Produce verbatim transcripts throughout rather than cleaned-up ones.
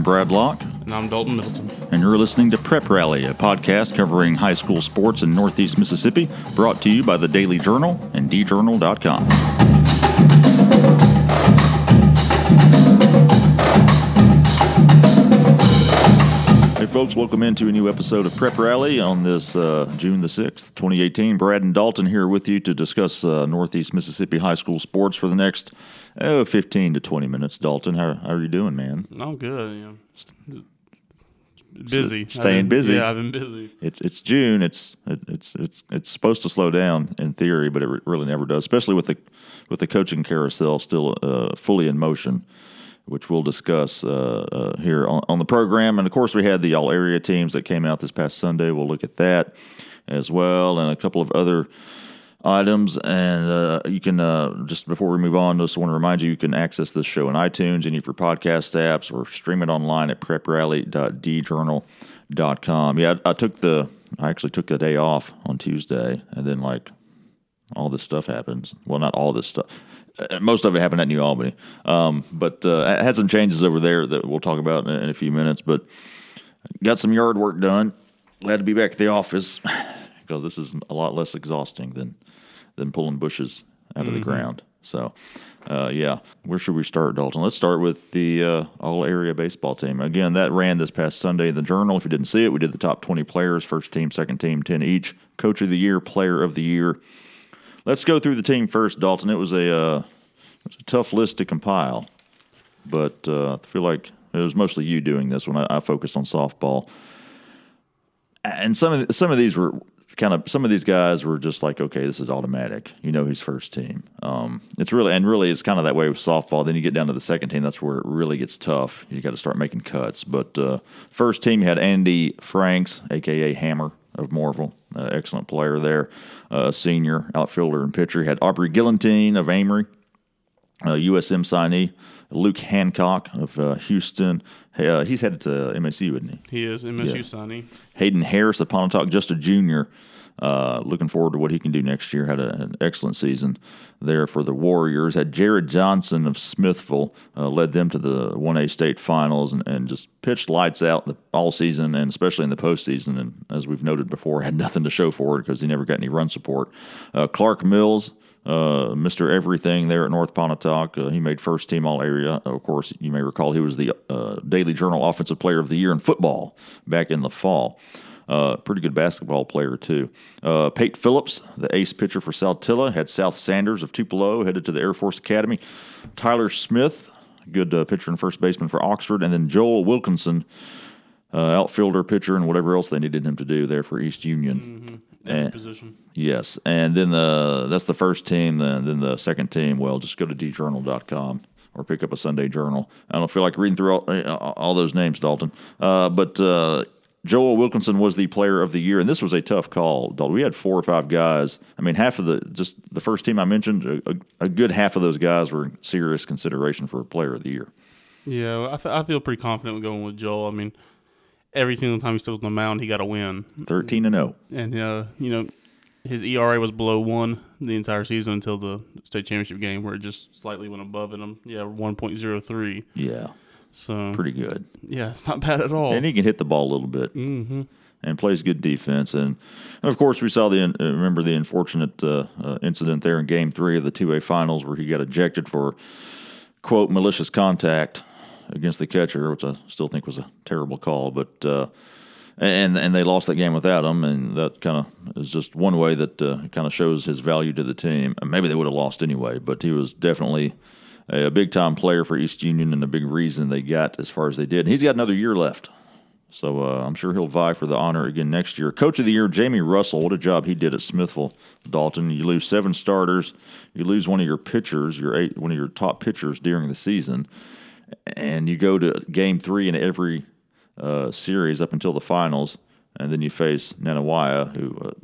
Brad Locke. And I'm Dalton Milton. And you're listening to Prep Rally, a podcast covering high school sports in Northeast Mississippi, brought to you by the Daily Journal and d journal dot com. Hey folks, welcome into a new episode of Prep Rally on this uh, June the sixth, twenty eighteen. Brad and Dalton here with you to discuss uh, Northeast Mississippi high school sports for the next oh, fifteen to twenty minutes. Dalton, how, how are you doing, man? I'm good. You know, busy. Staying been, busy. Yeah, I've been busy. It's it's June. It's it's it's it's supposed to slow down in theory, but it really never does. Especially with the with the coaching carousel still uh, fully in motion, which we'll discuss uh, uh, here on, on the program. And of course, we had the all area teams that came out this past Sunday. We'll look at that as well, and a couple of other items. And uh, you can uh, just before we move on, just want to remind you you can access this show on iTunes, any of your podcast apps, or stream it online at prep rally dot d journal dot com. Yeah, I, I took the I actually took the day off on Tuesday, and then like all this stuff happens. Well, not all this stuff. Most of it happened at New Albany, um, but uh, I had some changes over there that we'll talk about in, in a few minutes. But got some yard work done. Glad to be back at the office because this is a lot less exhausting than than pulling bushes out mm-hmm. of the ground. So, uh, yeah, where should we start, Dalton? Let's start with the uh, all-area baseball team. Again, that ran this past Sunday in the Journal. If you didn't see it, we did the top twenty players, first team, second team, ten each, coach of the year, player of the year. Let's go through the team first, Dalton. It was a, uh, it was a tough list to compile, but uh, I feel like it was mostly you doing this when I, I focused on softball. And some of the, some of these were kind of some of these guys were just like, okay, this is automatic. You know, he's first team. Um, it's really and really it's kind of that way with softball. Then you get down to the second team, that's where it really gets tough. You got to start making cuts. But uh, first team, you had Andy Franks, aka Hammer of Morville, uh, excellent player there, uh, senior outfielder and pitcher. You had Aubrey Gillentine of Amory, uh, U S M signee. Luke Hancock of uh, Houston. Uh, he's headed to M S U, isn't he? He is, M S U yeah. signee. Hayden Harris of Pontotoc, just a junior. Uh, looking forward to what he can do next year. Had a, an excellent season there for the Warriors. Had Jared Johnson of Smithville, uh, led them to the one A state finals and, and just pitched lights out the, all season and especially in the postseason. And as we've noted before, had nothing to show for it because he never got any run support. Uh, Clark Mills, Uh, Mister Everything there at North Pontotoc. Uh, he made first team all area. Of course, you may recall he was the uh, Daily Journal Offensive Player of the Year in football back in the fall. Uh, pretty good basketball player, too. Uh, Pate Phillips, the ace pitcher for Saltillo, had South Sanders of Tupelo headed to the Air Force Academy. Tyler Smith, good uh, pitcher and first baseman for Oxford. And then Joel Wilkinson, uh, outfielder, pitcher, and whatever else they needed him to do there for East Union. Mm-hmm. Every and, position. Yes, and then the that's the first team. Then then the second team. Well, just go to d journal dot com or pick up a Sunday Journal. I don't feel like reading through all, all those names, Dalton. Uh, but uh, Joel Wilkinson was the player of the year, and this was a tough call, Dalton. We had four or five guys. I mean, half of the just the first team I mentioned, a, a good half of those guys were in serious consideration for a player of the year. Yeah, I, f- I feel pretty confident with going with Joel. I mean, every single time he stood on the mound, he got a win. thirteen and oh. And, uh, you know, his E R A was below one the entire season until the state championship game where it just slightly went above it. Um, yeah, one point oh three. Yeah. So pretty good. Yeah, it's not bad at all. And he can hit the ball a little bit. Mm-hmm. And plays good defense. And, and, of course, we saw the uh, remember the unfortunate uh, uh, incident there in Game three of the two A finals where he got ejected for, quote, malicious contact against the catcher, which I still think was a terrible call. But uh, and and they lost that game without him, and that kind of is just one way that uh, kind of shows his value to the team. And maybe they would have lost anyway, but he was definitely a, a big-time player for East Union and a big reason they got as far as they did. And he's got another year left. So uh, I'm sure he'll vie for the honor again next year. Coach of the Year, Jamie Russell, what a job he did at Smithville, Dalton. You lose seven starters. You lose one of your pitchers, your eight, one of your top pitchers during the season, and you go to game three in every uh, series up until the finals, and then you face Nanawaya, who uh,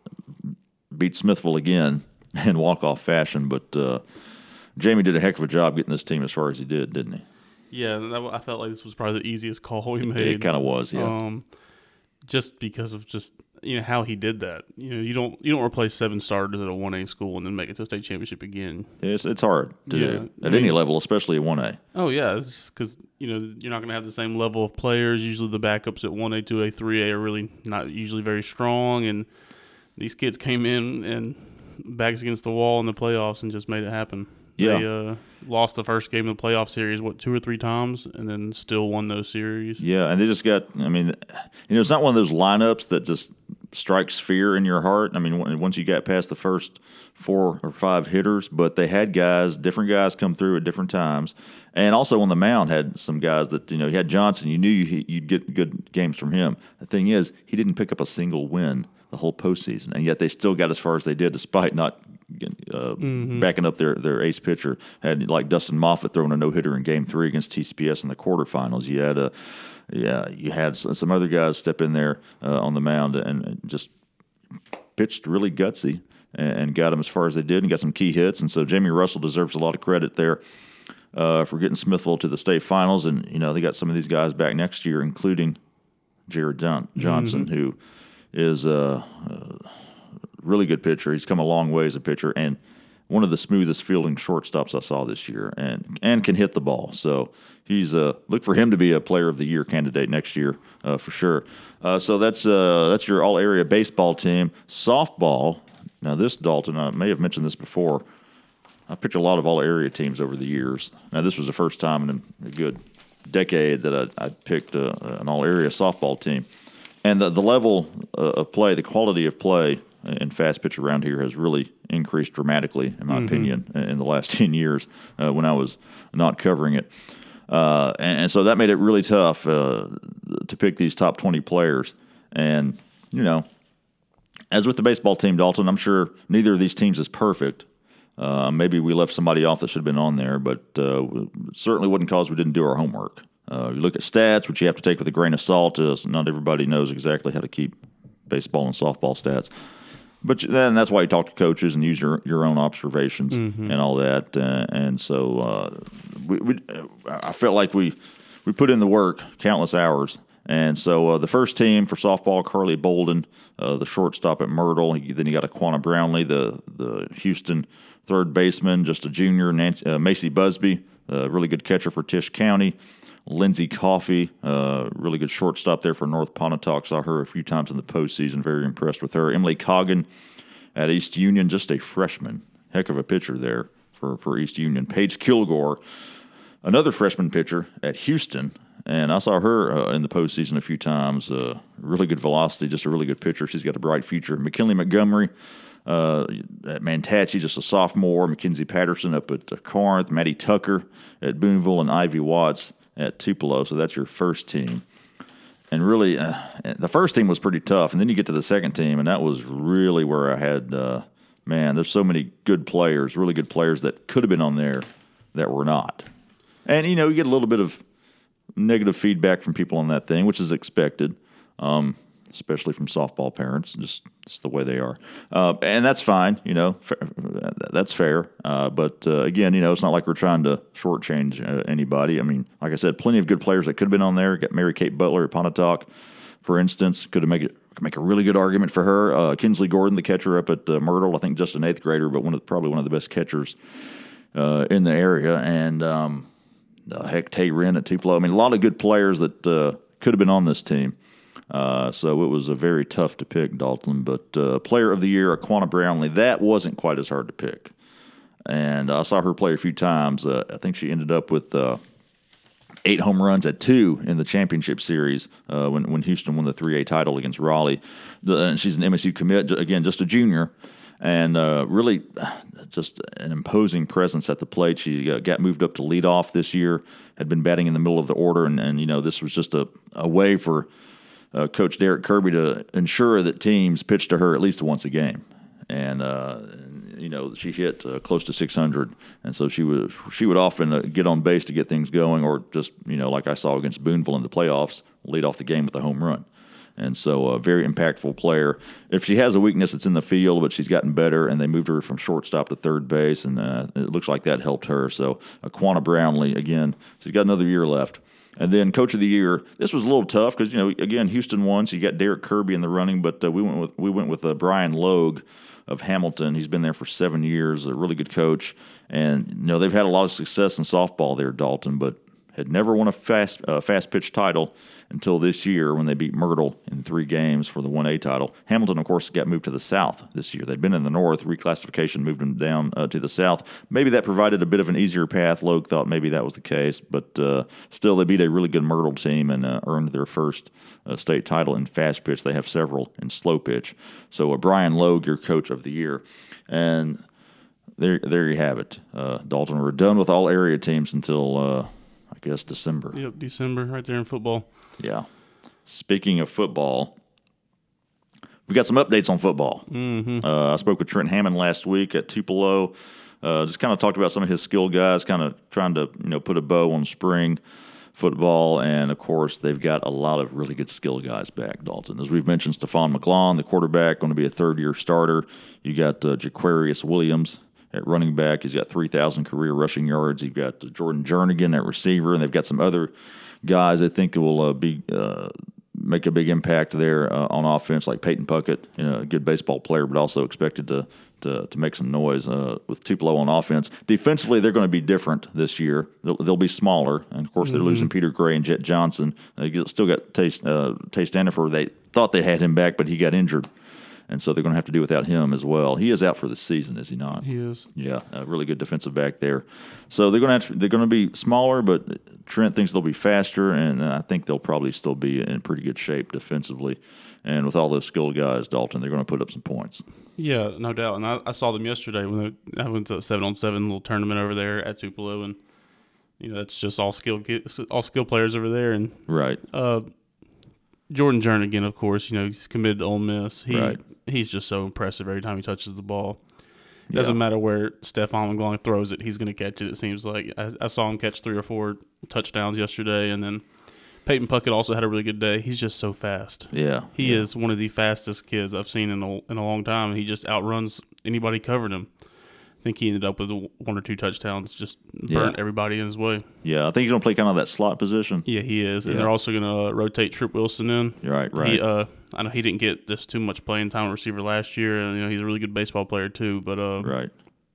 beat Smithville again in walk-off fashion. But uh, Jamie did a heck of a job getting this team as far as he did, didn't he? Yeah, that, I felt like this was probably the easiest call we made. It kind of was, yeah. Um, just because of just you know how he did that. You know, you don't you don't replace seven starters at a one A school and then make it to a state championship again. It's it's hard to Yeah, do I at mean- any level, especially at one A. Oh yeah, it's just because you know you're not going to have the same level of players. Usually the backups at one A, two A, three A are really not usually very strong, and these kids came in and backs against the wall in the playoffs and just made it happen. Yeah. They uh, lost the first game of the playoff series, what, two or three times, and then still won those series. Yeah, and they just got. I mean, you know, it's not one of those lineups that just strikes fear in your heart. I mean, when- once you got past the first four or five hitters, but they had guys, different guys, come through at different times, and also on the mound had some guys that you know. You had Johnson. You knew you- you'd get good games from him. The thing is, he didn't pick up a single win the whole postseason, and yet they still got as far as they did, despite not uh, mm-hmm. backing up their, their ace pitcher. Had like Dustin Moffitt throwing a no hitter in Game Three against T C P S in the quarterfinals. You had a, yeah, you had some other guys step in there uh, on the mound and just pitched really gutsy and, and got them as far as they did and got some key hits. And so Jamie Russell deserves a lot of credit there uh, for getting Smithville to the state finals. And you know they got some of these guys back next year, including Jared John- Johnson, mm-hmm. who is a, a really good pitcher. He's come a long way as a pitcher and one of the smoothest fielding shortstops I saw this year and and can hit the ball. So he's uh, look for him to be a player of the year candidate next year uh, for sure. Uh, so that's uh, that's your all-area baseball team. Softball, now this, Dalton, I may have mentioned this before. I've pitched a lot of all-area teams over the years. Now this was the first time in a good decade that I, I picked uh, an all-area softball team. And the, the level uh, of play, the quality of play in fast pitch around here has really increased dramatically, in my mm-hmm. opinion, in the last ten years uh, when I was not covering it. Uh, and, and so that made it really tough uh, to pick these top twenty players. And, you know, as with the baseball team, Dalton, I'm sure neither of these teams is perfect. Uh, maybe we left somebody off that should have been on there, but uh, it certainly wouldn't cause we didn't do our homework. Uh, you look at stats, which you have to take with a grain of salt. Uh, so not everybody knows exactly how to keep baseball and softball stats. But then that's why you talk to coaches and use your, your own observations mm-hmm. and all that. Uh, and so uh, we, we, I felt like we we put in the work, countless hours. And so uh, the first team for softball, Carly Bolden, uh, the shortstop at Myrtle. Then you got Aquana Brownlee, the the Houston third baseman, just a junior. Nancy, uh, Macy Busby, a really good catcher for Tisch County. Lindsay Coffey, uh, really good shortstop there for North Pontotoc. Saw her a few times in the postseason. Very impressed with her. Emily Coggin at East Union, just a freshman. Heck of a pitcher there for, for East Union. Paige Kilgore, another freshman pitcher at Houston. And I saw her uh, in the postseason a few times. Uh, really good velocity, just a really good pitcher. She's got a bright future. McKinley Montgomery uh, at Mantachie, just a sophomore. Mackenzie Patterson up at uh, Corinth. Maddie Tucker at Boonville and Ivy Watts at Tupelo. So that's your first team. And really, uh, the first team was pretty tough. And then you get to the second team, and that was really where I had, uh, man, there's so many good players, really good players that could have been on there that were not. And, you know, you get a little bit of negative feedback from people on that thing, which is expected, um, especially from softball parents, just, just the way they are. Uh, and that's fine, you know, fa- that's fair. Uh, but, uh, again, you know, it's not like we're trying to shortchange uh, anybody. I mean, like I said, plenty of good players that could have been on there. Got Mary Kate Butler at Pontotoc, for instance, could have made it, make a really good argument for her. Uh, Kinsley Gordon, the catcher up at uh, Myrtle, I think just an eighth grader, but one of probably one of the best catchers uh, in the area. And, um, Uh, heck, Tay Wren at Tupelo. I mean, a lot of good players that uh, could have been on this team. Uh, so it was a very tough to pick, Dalton. But uh, Player of the Year, Aquana Brownlee, that wasn't quite as hard to pick. And I saw her play a few times. Uh, I think she ended up with uh, eight home runs at two in the championship series uh, when when Houston won the three A title against Raleigh. The, and she's an M S U commit, again, just a junior. And uh, really just an imposing presence at the plate. She uh, got moved up to leadoff this year, had been batting in the middle of the order, and, and you know, this was just a, a way for uh, Coach Derek Kirby to ensure that teams pitched to her at least once a game. And, uh, you know, she hit uh, close to six hundred, and so she would, she would often uh, get on base to get things going, or just, you know, like I saw against Boonville in the playoffs, lead off the game with a home run. And so a very impactful player. If she has a weakness, it's in the field, but she's gotten better, and they moved her from shortstop to third base, and uh, it looks like that helped her. So Aquana Brownlee, again, she's got another year left. And then Coach of the Year, this was a little tough because, you know, again, Houston won, so you got Derek Kirby in the running, but uh, we went with we went with uh, Brian Logue of Hamilton. He's been there for seven years, a really good coach. And, you know, they've had a lot of success in softball there, Dalton, but had never won a fast uh, fast pitch title until this year when they beat Myrtle in three games for the one A title. Hamilton, of course, got moved to the South this year. They'd been in the North. Reclassification moved them down uh, to the South. Maybe that provided a bit of an easier path. Logue thought maybe that was the case, but uh, still they beat a really good Myrtle team and uh, earned their first uh, state title in fast pitch. They have several in slow pitch. So uh, Brian Logue, your Coach of the Year. And there, there you have it. Uh, Dalton, we're done with all area teams until uh, – I guess December. Yep, December, right there in football. Yeah. Speaking of football, we got some updates on football. Mm-hmm. Uh, I spoke with Trent Hammond last week at Tupelo. Uh, just kind of talked about some of his skill guys, kind of trying to you know put a bow on spring football. And, of course, they've got a lot of really good skill guys back, Dalton. As we've mentioned, Stephon McGlone, the quarterback, going to be a third-year starter. You got uh, Jaquarius Williams at running back. He's got three thousand career rushing yards. You've got Jordan Jernigan at receiver, and they've got some other guys I think will uh, be uh, make a big impact there uh, on offense, like Peyton Puckett, you know, a good baseball player, but also expected to to, to make some noise uh, with Tupelo on offense. Defensively, they're going to be different this year. They'll, they'll be smaller, and of course, they're mm-hmm. losing Peter Gray and Jet Johnson. They still got Taste uh, Taste Stanford. They thought they had him back, but he got injured. And so they're going to have to do without him as well. He is out for the season, is he not? He is. Yeah, a really good defensive back there. So they're going to have to, they're going to be smaller, but Trent thinks they'll be faster, and I think they'll probably still be in pretty good shape defensively. And with all those skilled guys, Dalton, they're going to put up some points. Yeah, no doubt. And I, I saw them yesterday when they, I went to the seven on seven little tournament over there at Tupelo, and you know that's just all skill all skill players over there. And right. Uh, Jordan Jernigan, of course, you know he's committed to Ole Miss. He, right. He's just so impressive every time he touches the ball. It doesn't yeah. matter where Stephon McGlone throws it, he's going to catch it, it seems like. I, I saw him catch three or four touchdowns yesterday, and then Peyton Puckett also had a really good day. He's just so fast. Yeah. He yeah. is one of the fastest kids I've seen in a, in a long time. He just outruns anybody covering him. I think he ended up with one or two touchdowns, just burnt yeah. everybody in his way. Yeah, I think he's going to play kind of that slot position. Yeah, he is. And yeah. they're also going to uh, rotate Trip Wilson in. Right, right. He, uh, I know he didn't get just too much playing time at receiver last year, and you know he's a really good baseball player too. But uh, right.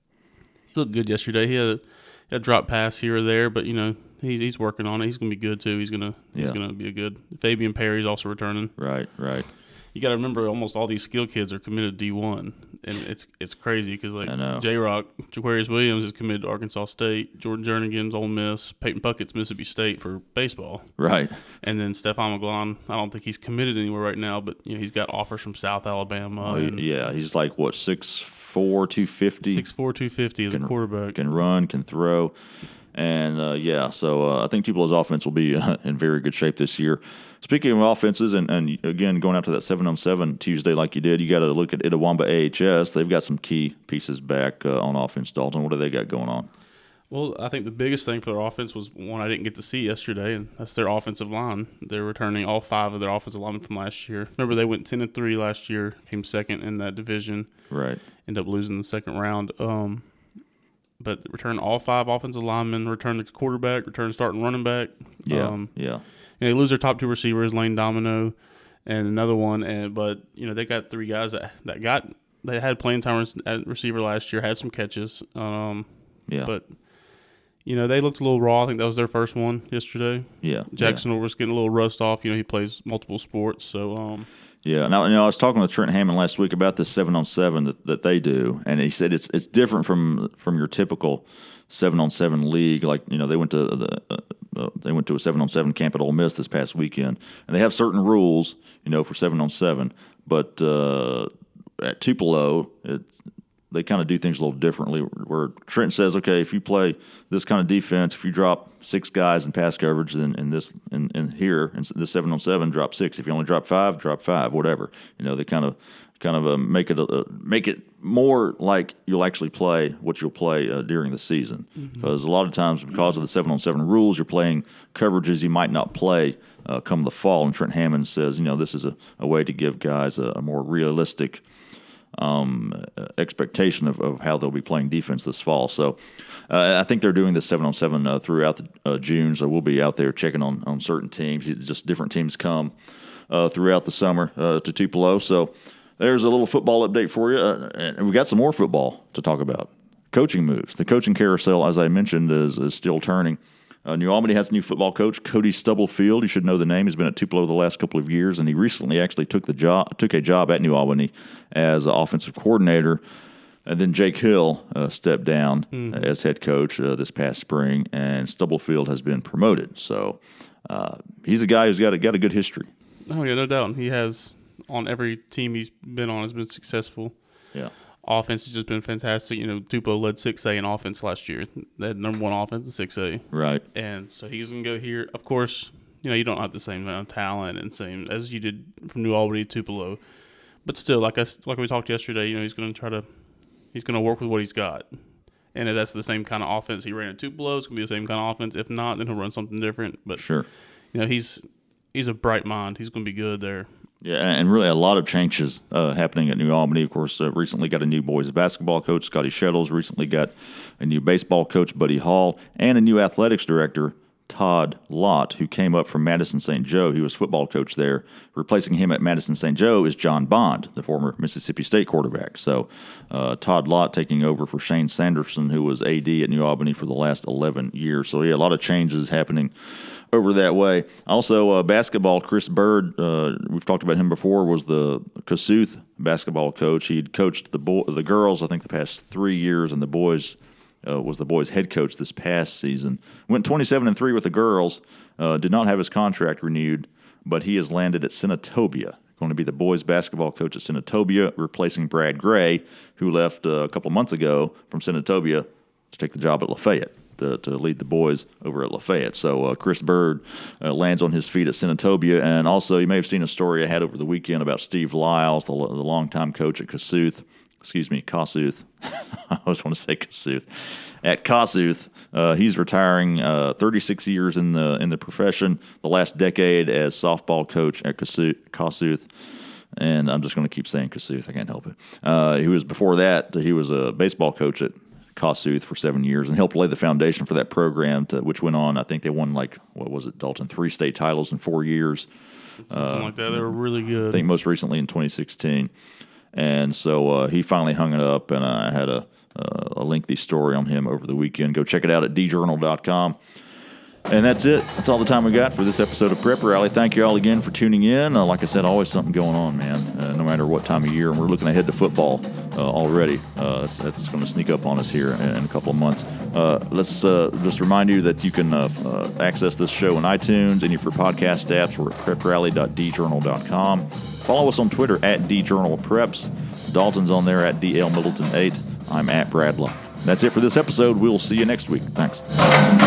he looked good yesterday. He had a, he had a drop pass here or there, but you know he's he's working on it. He's going to be good too. He's going to he's yeah. going to be a good. Fabian Perry's also returning. Right, right. You got to remember, almost all these skill kids are committed to D one, and it's it's crazy because like J-Rock, Jaquarius Williams is committed to Arkansas State, Jordan Jernigan's Ole Miss, Peyton Puckett's Mississippi State for baseball, right? And then Stephon McGlone, I don't think he's committed anywhere right now, but you know he's got offers from South Alabama. Oh, and yeah, he's like what six four, two fifty six four, two fifty as can, a quarterback. Can run, can throw. And, uh, yeah, so uh, I think Tupelo's offense will be uh, in very good shape this year. Speaking of offenses, and, and again, going out to that seven on seven Tuesday like you did, you got to look at Itawamba A H S. They've got some key pieces back uh, on offense, Dalton. What do they got going on? Well, I think the biggest thing for their offense was one I didn't get to see yesterday, and that's their offensive line. They're returning all five of their offensive linemen from last year. Remember, they went ten and three last year, came second in that division. Right. Ended up losing the second round. Um But return all five offensive linemen, return the quarterback, return starting running back. Yeah, um, yeah. And they lose their top two receivers, Lane Domino, and another one. And but you know they got three guys that that got they had playing time at receiver last year, had some catches. Um, yeah. But you know they looked a little raw. I think that was their first one yesterday. Yeah. Jackson yeah. was getting a little rust off. You know he plays multiple sports, so. Um, Yeah, now you know I was talking with Trent Hammond last week about this seven on seven that, that they do, and he said it's it's different from from your typical seven on seven league. Like you know they went to the uh, uh, they went to a seven on seven camp at Ole Miss this past weekend, and they have certain rules you know for seven on seven. But uh, at Tupelo, it's they kind of do things a little differently. Where Trent says, okay, if you play this kind of defense, if you drop six guys in pass coverage, then in this in, in here in this seven on seven, drop six. If you only drop five, drop five. Whatever. You know, they kind of kind of uh, make it uh, make it more like you'll actually play what you'll play uh, during the season. Because mm-hmm. a lot of times, because of the seven on seven rules, you're playing coverages you might not play uh, come the fall. And Trent Hammond says, you know, this is a, a way to give guys a, a more realistic um, expectation of, of how they'll be playing defense this fall. So uh, I think they're doing this seven on seven uh, throughout the, uh, June. So we'll be out there checking on, on certain teams. It's just different teams come uh, throughout the summer uh, to Tupelo. So there's a little football update for you. Uh, and we got some more football to talk about. Coaching moves. The coaching carousel, as I mentioned, is, is still turning. Uh, New Albany has a new football coach, Cody Stubblefield. You should know the name. He's been at Tupelo the last couple of years, and he recently actually took the job, took a job at New Albany as an offensive coordinator. And then Jake Hill uh, stepped down mm. as head coach uh, this past spring, and Stubblefield has been promoted. So uh, he's a guy who's got a, got a good history. Oh yeah, no doubt. He has on every team he's been on has been successful. Yeah. Offense has just been fantastic. You know, Tupelo led six A in offense last year. They had number one offense in six A. Right. And so he's going to go here. Of course, you know, you don't have the same amount of talent and same as you did from New Albany to Tupelo. But still, like I, like we talked yesterday, you know, he's going to try to he's going to work with what he's got. And if that's the same kind of offense he ran at Tupelo, it's going to be the same kind of offense. If not, then he'll run something different. But, sure. you know, he's he's a bright mind. He's going to be good there. Yeah, and really a lot of changes uh, happening at New Albany. Of course, uh, recently got a new boys basketball coach, Scotty Shettles. Recently got a new baseball coach, Buddy Hall, and a new athletics director, Todd Lott, who came up from Madison Saint Joe. He was football coach there. Replacing him at Madison Saint Joe is John Bond, the former Mississippi State quarterback. So uh, Todd Lott taking over for Shane Sanderson, who was A D at New Albany for the last eleven years. So, yeah, a lot of changes happening over that way. Also, uh, basketball, Chris Bird, uh, we've talked about him before, was the Kossuth basketball coach. He'd coached the bo- the girls, I think, the past three years, and the boys uh, was the boys' head coach this past season. Went twenty-seven and three with the girls, uh, did not have his contract renewed, but he has landed at Senatobia, going to be the boys' basketball coach at Senatobia, replacing Brad Gray, who left uh, a couple of months ago from Senatobia to take the job at Lafayette. To, to lead the boys over at Lafayette. So uh, Chris Bird uh, lands on his feet at Senatobia. And also, you may have seen a story I had over the weekend about Steve Lyles, the, the longtime coach at Kossuth. Excuse me, Kossuth. I always want to say Kossuth. At Kossuth, uh, he's retiring. Uh, thirty-six years in the in the profession. The last decade as softball coach at Kossuth. And I'm just going to keep saying Kossuth. I can't help it. Uh, he was before that. He was a baseball coach at Kossuth for seven years and helped lay the foundation for that program, to, which went on. I think they won, like, what was it, Dalton? Three state titles in four years. Something uh, like that. They were really good. I think most recently in twenty sixteen. And so uh, he finally hung it up, and I had a, a lengthy story on him over the weekend. Go check it out at d journal dot com. And that's it. That's all the time we got for this episode of Prep Rally. Thank you all again for tuning in. Uh, like I said, always something going on, man, uh, no matter what time of year. And we're looking ahead to football uh, already. Uh, that's that's going to sneak up on us here in, in a couple of months. Uh, let's uh, just remind you that you can uh, uh, access this show on iTunes, any of your podcast apps. We're at prep rally dot d journal dot com. Follow us on Twitter at d journal preps. Dalton's on there at d l middleton eight. I'm at Brad Luck. That's it for this episode. We'll see you next week. Thanks.